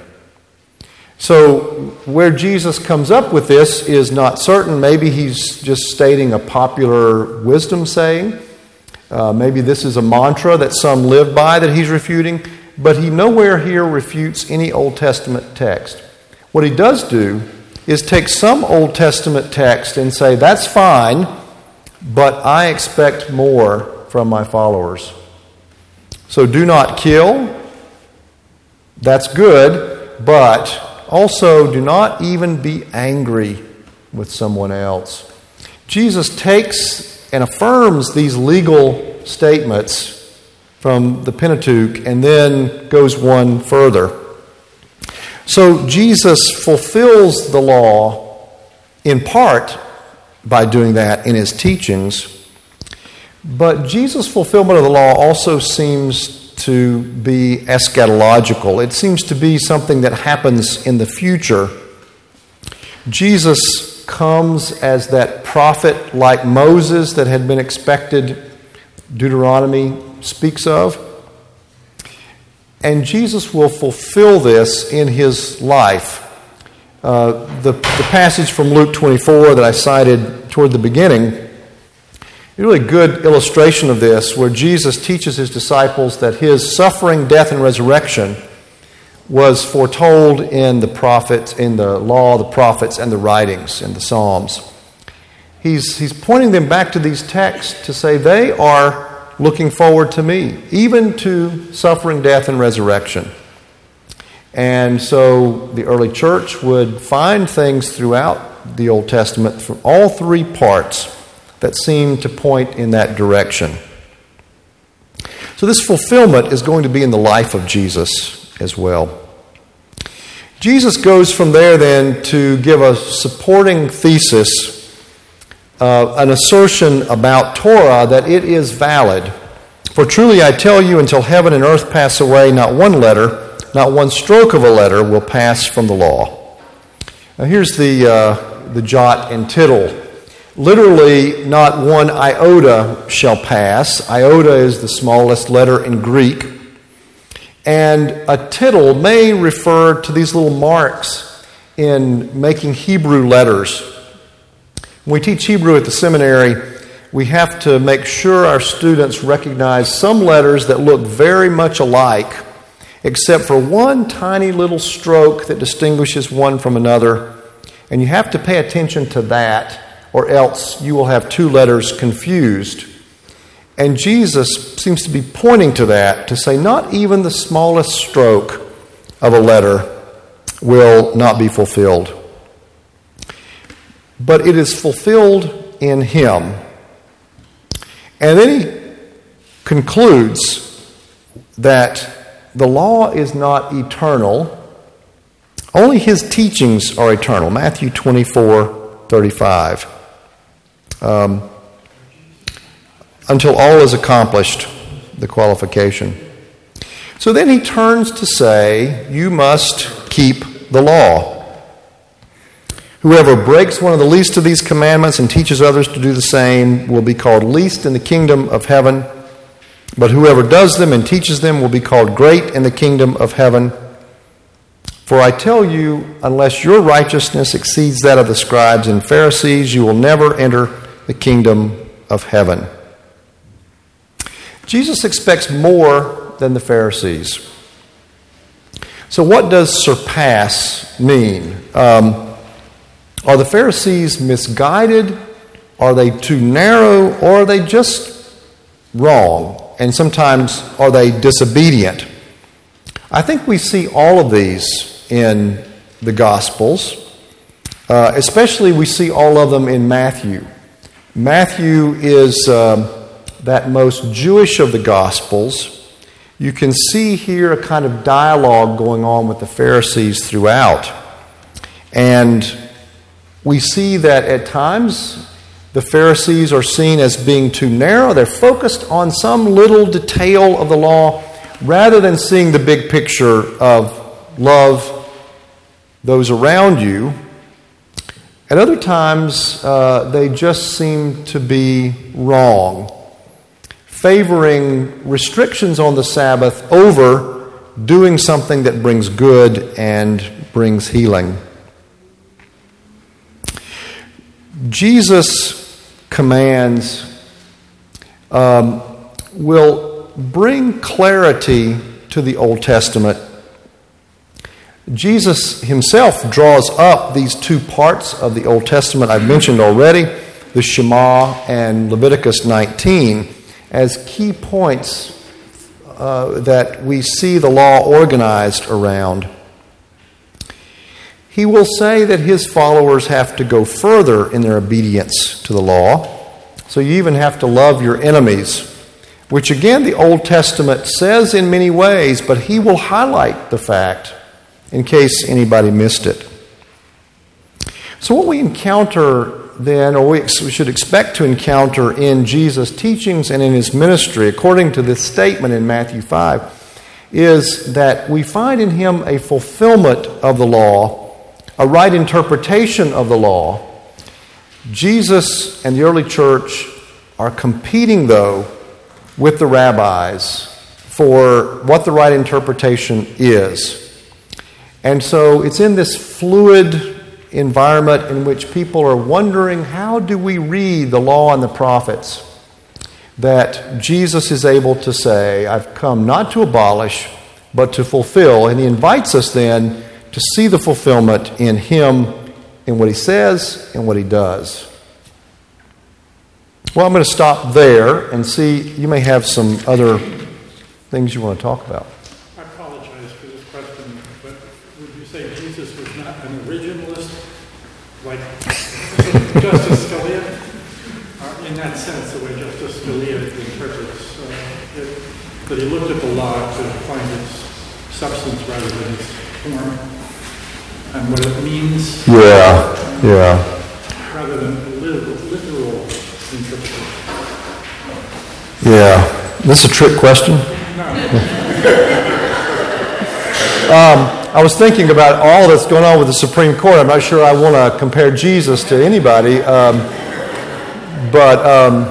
[SPEAKER 1] So where Jesus comes up with this is not certain. Maybe he's just stating a popular wisdom saying. Uh, maybe this is a mantra that some live by that he's refuting. But he nowhere here refutes any Old Testament text. What he does do is take some Old Testament text and say, that's fine, but I expect more from my followers. So do not kill. That's good, but also do not even be angry with someone else. Jesus takes and affirms these legal statements from the Pentateuch and then goes one further. So Jesus fulfills the law in part by doing that in his teachings, but Jesus' fulfillment of the law also seems to be eschatological. It seems to be something that happens in the future. Jesus comes as that prophet like Moses that had been expected, Deuteronomy speaks of. And Jesus will fulfill this in his life. Uh, the, the passage from Luke twenty-four that I cited toward the beginning, a really good illustration of this, where Jesus teaches his disciples that his suffering, death, and resurrection was foretold in the prophets, in the law, the prophets, and the writings, in the Psalms. He's, he's pointing them back to these texts to say they are looking forward to me, even to suffering, death, and resurrection. And so the early church would find things throughout the Old Testament from all three parts that seem to point in that direction. So this fulfillment is going to be in the life of Jesus as well. Jesus goes from there then to give a supporting thesis, uh, an assertion about Torah that it is valid. For truly I tell you, until heaven and earth pass away, not one letter, not one stroke of a letter will pass from the law. Now here's the, uh, the jot and tittle. Literally, not one iota shall pass. Iota is the smallest letter in Greek. And a tittle may refer to these little marks in making Hebrew letters. When we teach Hebrew at the seminary, we have to make sure our students recognize some letters that look very much alike, except for one tiny little stroke that distinguishes one from another. And you have to pay attention to that, or else you will have two letters confused. And Jesus seems to be pointing to that, to say not even the smallest stroke of a letter will not be fulfilled. But it is fulfilled in him. And then he concludes that the law is not eternal. Only his teachings are eternal. Matthew twenty-four thirty-five. Um, until all is accomplished, the qualification. So then he turns to say, you must keep the law. Whoever breaks one of the least of these commandments and teaches others to do the same will be called least in the kingdom of heaven. But whoever does them and teaches them will be called great in the kingdom of heaven. For I tell you, unless your righteousness exceeds that of the scribes and Pharisees, you will never enter the kingdom of heaven. Jesus expects more than the Pharisees. So what does surpass mean? Um, are the Pharisees misguided? Are they too narrow? Or are they just wrong? And sometimes are they disobedient? I think we see all of these in the Gospels. Uh, especially we see all of them in Matthew. Matthew is um, that most Jewish of the Gospels. You can see here a kind of dialogue going on with the Pharisees throughout. And we see that at times the Pharisees are seen as being too narrow. They're focused on some little detail of the law rather than seeing the big picture of love those around you. At other times, uh, they just seem to be wrong, favoring restrictions on the Sabbath over doing something that brings good and brings healing. Jesus' commands um, will bring clarity to the Old Testament. Jesus himself draws up these two parts of the Old Testament I've mentioned already, the Shema and Leviticus nineteen, as key points uh, that we see the law organized around. he will say that his followers have to go further in their obedience to the law. So you even have to love your enemies, which again the Old Testament says in many ways, but he will highlight the fact in case anybody missed it. So what we encounter then, or we should expect to encounter in Jesus' teachings and in his ministry, according to this statement in Matthew five, is that we find in him a fulfillment of the law, a right interpretation of the law. Jesus and the early church are competing, though, with the rabbis for what the right interpretation is. And so it's in this fluid environment in which people are wondering, how do we read the law and the prophets, that Jesus is able to say, I've come not to abolish, but to fulfill. And he invites us then to see the fulfillment in him, in what he says and what he does. Well, I'm going to stop there and see, you may have some other things you want to talk about.
[SPEAKER 5] I apologize for this question, but would you say Jesus was not an originalist, like Justice Scalia? Or in that sense, the way Justice Scalia interprets uh, it, that he looked at the law to find its substance rather than its form, and what it means.
[SPEAKER 1] Yeah, yeah.
[SPEAKER 5] Rather than a literal, literal interpretation.
[SPEAKER 1] Yeah. This is a trick question?
[SPEAKER 5] No.
[SPEAKER 1] um, I was thinking about all that's going on with the Supreme Court. I'm not sure I want to compare Jesus to anybody. Um, but um,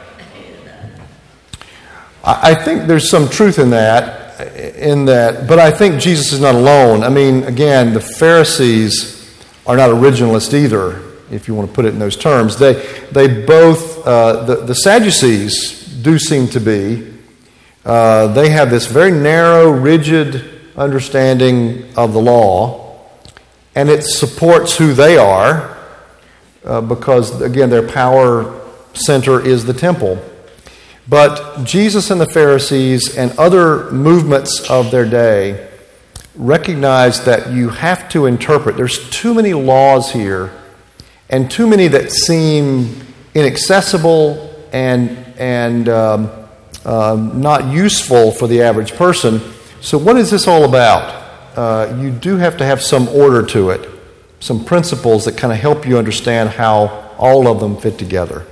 [SPEAKER 1] I, I think there's some truth in that, in that. But I think Jesus is not alone. I mean, again, the Pharisees are not originalists either, if you want to put it in those terms. They they both, uh, the, the Sadducees do seem to be. Uh, they have this very narrow, rigid understanding of the law, and it supports who they are uh, because, again, their power center is the temple. But Jesus and the Pharisees and other movements of their day recognize that you have to interpret. There's too many laws here, and too many that seem inaccessible and and um, uh, not useful for the average person. So what is this all about? Uh, you do have to have some order to it, some principles that kind of help you understand how all of them fit together.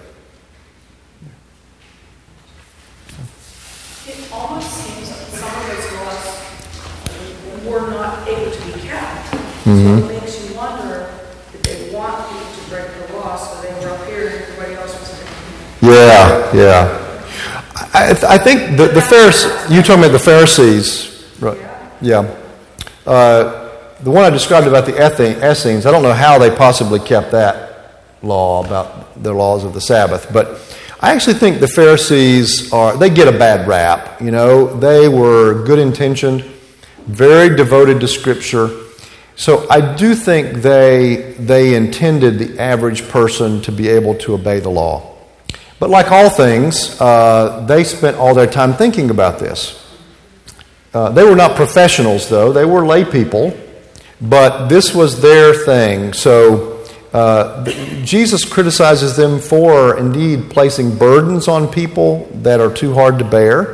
[SPEAKER 6] It almost seems like some of those laws were not able to be kept.
[SPEAKER 1] Mm-hmm.
[SPEAKER 6] So it makes you wonder that they want people to break the law, so they were up here and everybody else was in.
[SPEAKER 1] Yeah, yeah. I, I think the, the Pharisees, you're talking about the Pharisees, right? Yeah. Uh, the one I described about the Essenes, I don't know how they possibly kept that law about the laws of the Sabbath, but I actually think the Pharisees are, they get a bad rap. You know, they were good intentioned, very devoted to Scripture. So I do think they they intended the average person to be able to obey the law. But like all things, uh, they spent all their time thinking about this. Uh, they were not professionals, though. They were lay people, but this was their thing. So uh, Jesus criticizes them for, indeed, placing burdens on people that are too hard to bear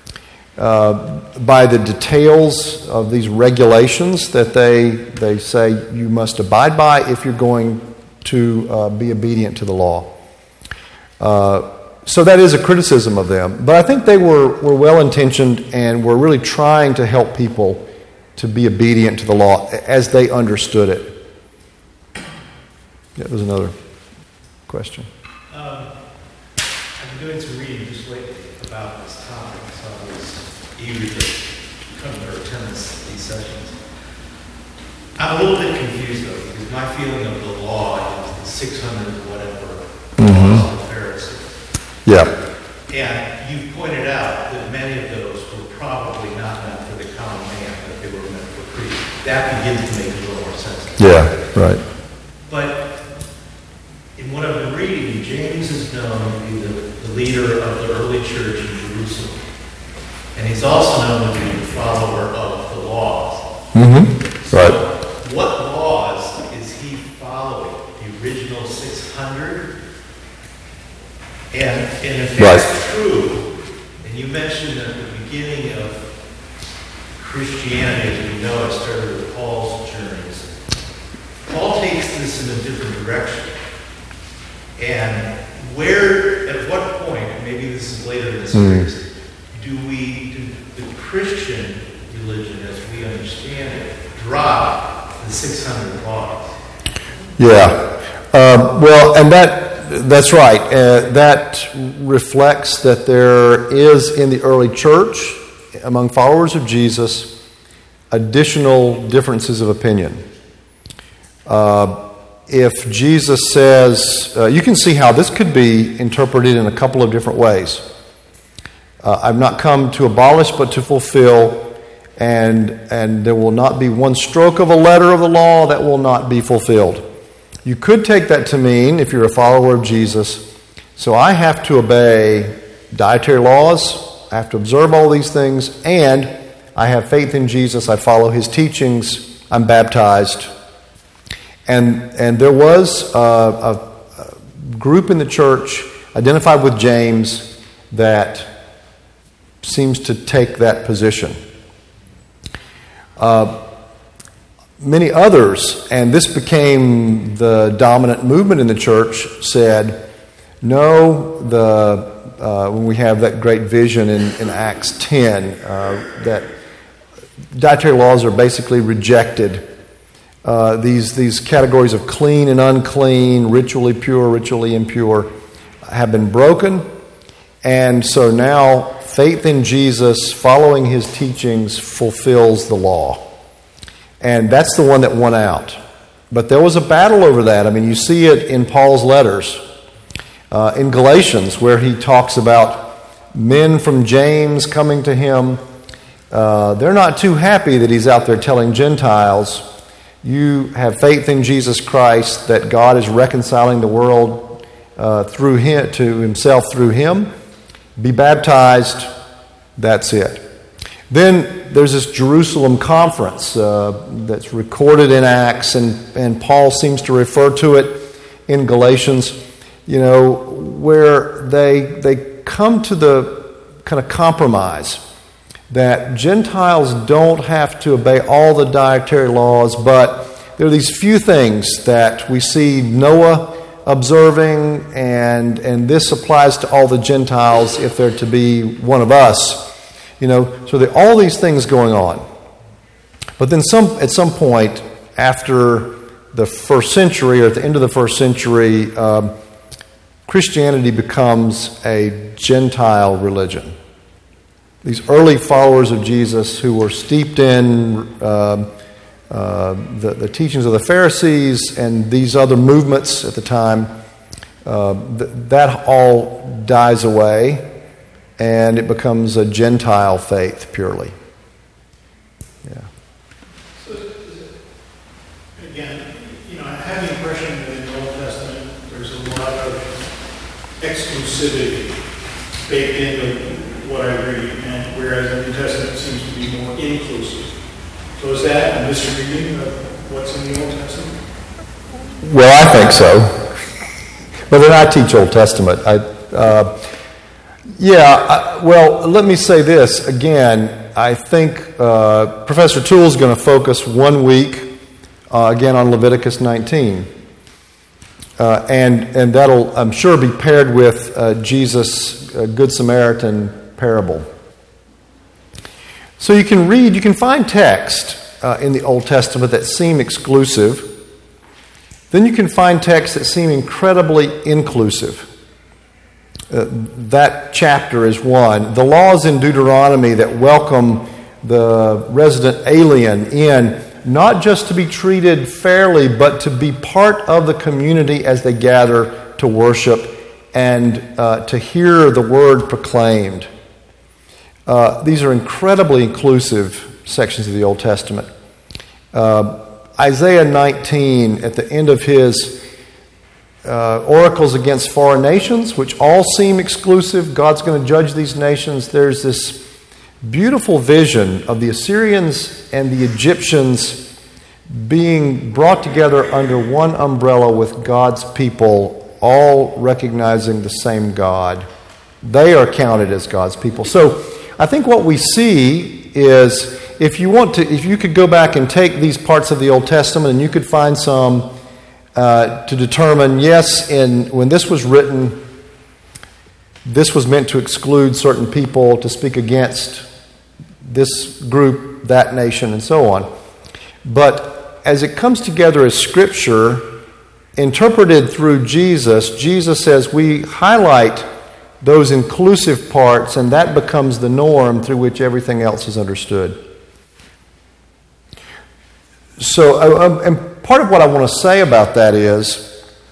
[SPEAKER 1] uh, by the details of these regulations that they, they say you must abide by if you're going to uh, be obedient to the law. Uh, so that is a criticism of them. But I think they were, were well-intentioned and were really trying to help people to be obedient to the law as they understood it. That was another question.
[SPEAKER 7] Um, I've been doing some reading just lately about this topic, so I was eager to come to attend this, these sessions. I'm a little bit confused, though, because my feeling of the law is the six hundred whatever
[SPEAKER 1] Mm-hmm.
[SPEAKER 7] laws of the Pharisees.
[SPEAKER 1] Yeah.
[SPEAKER 7] And you've pointed out that many of those were probably not meant for the common man, but they were meant for priests. That begins to make a little more sense.
[SPEAKER 1] Yeah, right.
[SPEAKER 7] But in what I've been reading, James is known to be the, the leader of the early church in Jerusalem. And he's also known to be the follower of the laws.
[SPEAKER 1] Mm-hmm.
[SPEAKER 7] So
[SPEAKER 1] Right.
[SPEAKER 7] what laws hundred? And, and if
[SPEAKER 1] Right.
[SPEAKER 7] that's true, and you mentioned at the beginning of Christianity as we know it started with Paul's journeys, Paul takes this in a different direction. And where, at what point, and maybe this is later in the series, mm. do we, do the Christian religion as we understand it, drop the six hundred laws?
[SPEAKER 1] Yeah. Um, well, and that that's right. Uh, that reflects that there is in the early church, among followers of Jesus, additional differences of opinion. Uh, if Jesus says, uh, you can see how this could be interpreted in a couple of different ways. Uh, I've not come to abolish, but to fulfill, and and there will not be one stroke of a letter of the law that will not be fulfilled. You could take that to mean, if you're a follower of Jesus, so I have to obey dietary laws, I have to observe all these things, and I have faith in Jesus, I follow his teachings, I'm baptized. And and there was a, a, a group in the church identified with James that seems to take that position. Uh, many others, and this became the dominant movement in the church, said, no, the uh, when we have that great vision in, in Acts ten, uh, that dietary laws are basically rejected. Uh, these these categories of clean and unclean, ritually pure, ritually impure, have been broken. And so now faith in Jesus, following his teachings, fulfills the law. And that's the one that won out. But there was a battle over that. I mean, you see it in Paul's letters. Uh, in Galatians, where he talks about men from James coming to him. Uh, they're not too happy that he's out there telling Gentiles, you have faith in Jesus Christ, that God is reconciling the world uh, through him, to himself through him. Be baptized. That's it. Then there's this Jerusalem conference uh, that's recorded in Acts, and, and Paul seems to refer to it in Galatians, you know, where they they come to the kind of compromise that Gentiles don't have to obey all the dietary laws, but there are these few things that we see Noah observing, and and this applies to all the Gentiles if they're to be one of us. You know, so there are all these things going on. But then some at some point after the first century, or at the end of the first century, um, Christianity becomes a Gentile religion. These early followers of Jesus who were steeped in uh, uh, the, the teachings of the Pharisees and these other movements at the time, uh, th- that all dies away, and it becomes a Gentile faith purely. Yeah.
[SPEAKER 2] So, again, you know, I have the impression that in the Old Testament there's a lot of exclusivity baked into what I read, and whereas the New Testament seems to be more inclusive. So is that a misreading of what's in the Old Testament?
[SPEAKER 1] Well, I think so. But then I teach Old Testament. I, uh, yeah, I, well, let me say this again. I think uh, Professor Toole is going to focus one week uh, again on Leviticus nineteen. Uh, and and that'll, I'm sure, be paired with uh, Jesus' uh, Good Samaritan parable. So you can read, you can find text uh, in the Old Testament that seem exclusive. Then you can find texts that seem incredibly inclusive. Uh, that chapter is one. The laws in Deuteronomy that welcome the resident alien in, not just to be treated fairly, but to be part of the community as they gather to worship and uh, to hear the word proclaimed. Uh, these are incredibly inclusive sections of the Old Testament. Uh, Isaiah nineteen, at the end of his uh, oracles against foreign nations, which all seem exclusive, God's going to judge these nations. There's this beautiful vision of the Assyrians and the Egyptians being brought together under one umbrella with God's people all recognizing the same God. They are counted as God's people. So I think what we see is, if you want to, if you could go back and take these parts of the Old Testament and you could find some uh, to determine, yes, in when this was written, this was meant to exclude certain people, to speak against this group, that nation, and so on. But as it comes together as Scripture, interpreted through Jesus, Jesus says we highlight those inclusive parts, and that becomes the norm through which everything else is understood. So, uh, and part of what I want to say about that is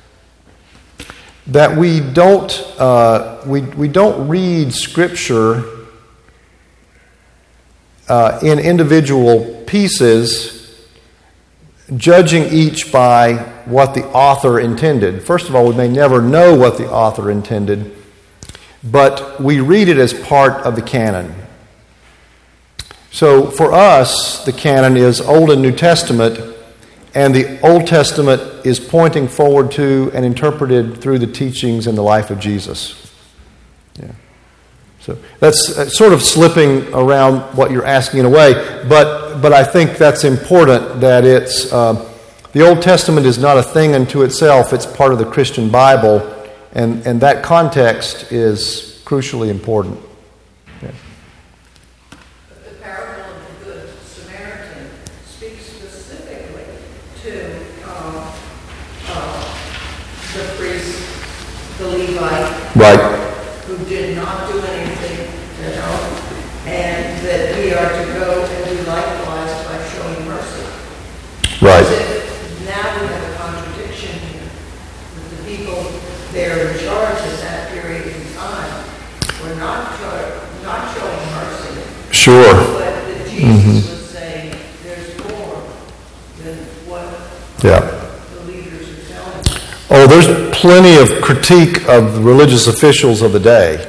[SPEAKER 1] that we don't uh, we we don't read Scripture uh, in individual pieces, judging each by what the author intended. First of all, we may never know what the author intended, but we read it as part of the canon. So for us, the canon is Old and New Testament, and the Old Testament is pointing forward to and interpreted through the teachings and the life of Jesus. Yeah. So that's sort of slipping around what you're asking in a way, but but I think that's important, that it's uh, the Old Testament is not a thing unto itself. It's part of the Christian Bible, and, and that context is crucially important. Yeah.
[SPEAKER 6] The parable of the Good Samaritan speaks specifically to um, uh, the priest, the Levite,
[SPEAKER 1] Right.
[SPEAKER 6] who did not do anything, you know, and that we are to go and do likewise by showing mercy.
[SPEAKER 1] Right.
[SPEAKER 6] As if now we have a contradiction here, that the people there in charge at that period in time were not try, not showing mercy.
[SPEAKER 1] Sure.
[SPEAKER 6] But that Jesus mm-hmm. was saying there's more than what
[SPEAKER 1] Yeah.
[SPEAKER 6] the leaders are telling us.
[SPEAKER 1] Oh, there's plenty of critique of the religious officials of the day.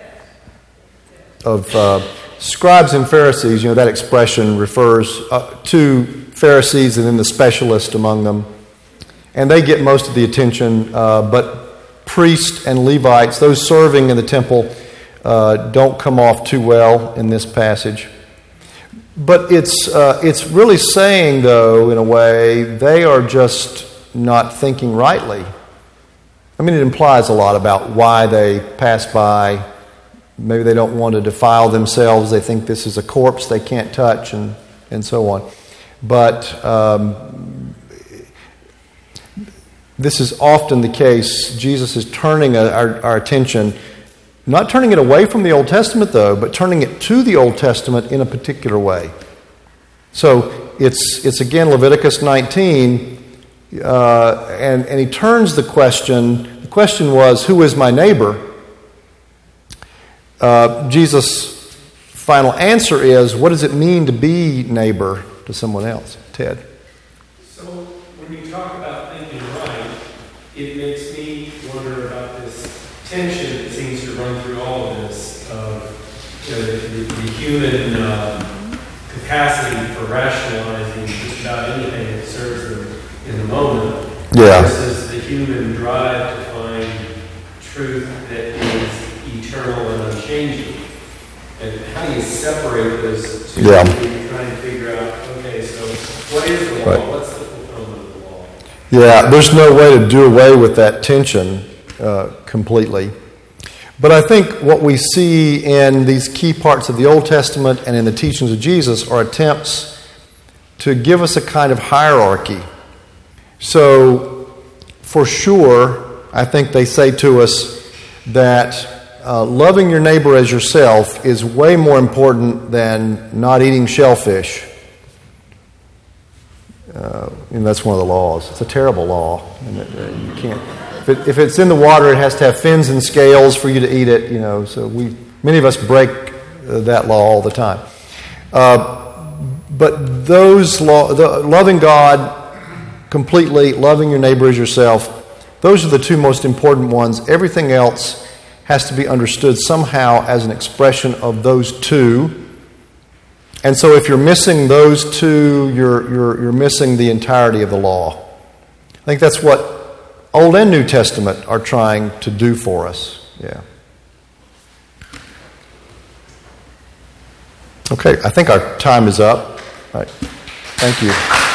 [SPEAKER 1] Of uh, scribes and Pharisees, you know, that expression refers uh, to Pharisees and then the specialist among them. And they get most of the attention, uh, but priests and Levites, those serving in the temple, uh, don't come off too well in this passage. But it's uh, it's really saying, though, in a way, they are just not thinking rightly. I mean, it implies a lot about why they pass by. Maybe they don't want to defile themselves. They think this is a corpse they can't touch, and, and so on. But um, this is often the case. Jesus is turning our, our attention, not turning it away from the Old Testament, though, but turning it to the Old Testament in a particular way. So it's it's again Leviticus nineteen, uh, and, and he turns the question. The question was, who is my neighbor? Uh, Jesus' final answer is, what does it mean to be neighbor to someone else? Ted?
[SPEAKER 8] So when you talk about thinking right, it makes me wonder about this tension that seems to run through all of this of you know, the, the, the human uh, capacity for rationalizing just about anything that serves them in the moment,
[SPEAKER 1] yeah.
[SPEAKER 8] versus the human drive to find truth that is eternal and unchanging. And how do you separate those two?
[SPEAKER 1] Yeah.
[SPEAKER 8] You're trying to figure out, okay, so what is the law?
[SPEAKER 1] Right.
[SPEAKER 8] What's the fulfillment of the law?
[SPEAKER 1] Yeah, there's no way to do away with that tension uh, completely. But I think what we see in these key parts of the Old Testament and in the teachings of Jesus are attempts to give us a kind of hierarchy. So, for sure, I think they say to us that Uh, loving your neighbor as yourself is way more important than not eating shellfish. Uh, and that's one of the laws. It's a terrible law. And it, uh, you can't. If, it, if it's in the water, it has to have fins and scales for you to eat it. You know, so we many of us break uh, that law all the time. Uh, but those law, the, loving God completely, loving your neighbor as yourself, those are the two most important ones. Everything else has to be understood somehow as an expression of those two. And so if you're missing those two, you're, you're, you're missing the entirety of the law. I think that's what Old and New Testament are trying to do for us. Yeah. Okay, I think our time is up. All right. Thank you.